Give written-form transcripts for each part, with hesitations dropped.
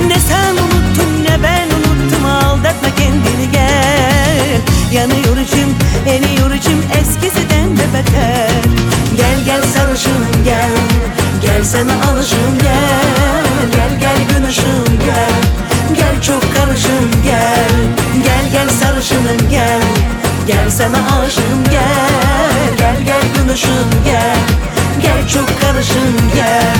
Ne sen unuttun ne ben unuttum, aldatma kendini gel. Yanıyor içim, eriyor içim, eskisinden de beter. Gel gel sarışın gel, gel sana alışım gel. Gel gel gün ışığım gel, gel çok karışım gel. Gel gel sarışınım gel, gel sana aşığım gel. Gel gel gün ışığım gel, gel çok karışım gel.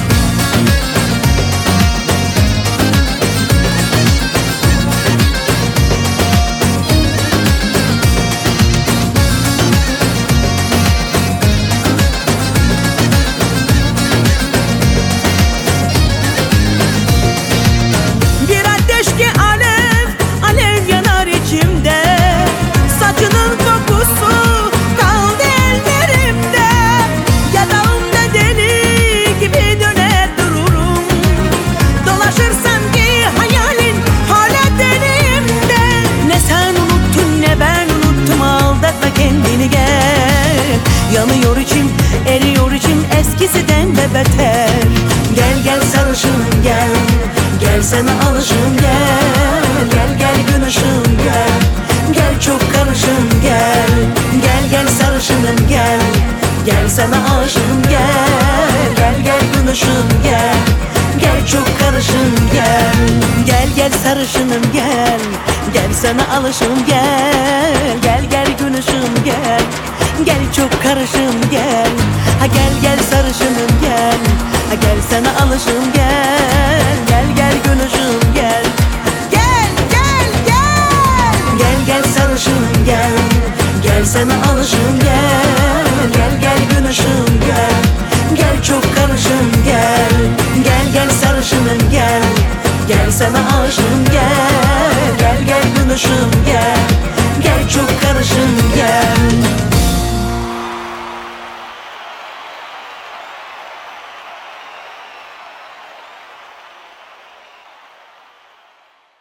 Yanıyor içim, eriyor içim, eskisinden de beter. Gel gel sarışın gel, gel sana alışım gel. Gel gel gün ışığım gel, gel çok karışım gel. Gel gel sarışınım gel, gel sana aşığım gel. Gel gel gün ışığım gel, gel çok karışım gel. Gel gel sarışınım gel, gel sana alışım gel. Gel gel gün ışığım gel, gel çok karışım gel. Ha gel gel sarışınım gel, ha gel sana alışım gel. Gel gel gün ışığım gel, gel gel gel. Gel gel sarışınım gel, gel sana alışım gel. Gel gel gün ışığım gel, gel çok karışım gel. Gel gel sarışınım gel, gel sana aşığım gel. Gel gel gün ışığım gel,